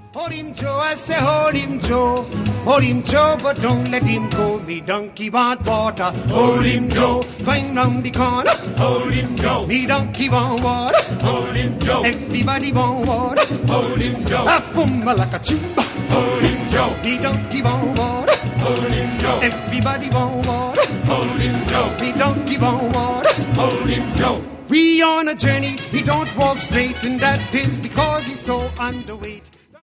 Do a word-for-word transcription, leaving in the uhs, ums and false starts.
Hold him, Joe, I say hold him, Joe. Hold him, Joe, but don't let him go. Me donkey want water. Hold him, Joe. Going round the corner. Hold him, Joe. Me donkey want water. Hold him, Joe. Everybody want water. Hold him, Joe. I fumble like a chimba. Hold him, Joe. Me donkey want water. Hold him, Joe. Everybody want water. Hold him, Joe. Me donkey want water. Hold him, Joe. We on a journey. He don't walk straight, and that is because he's so underweight.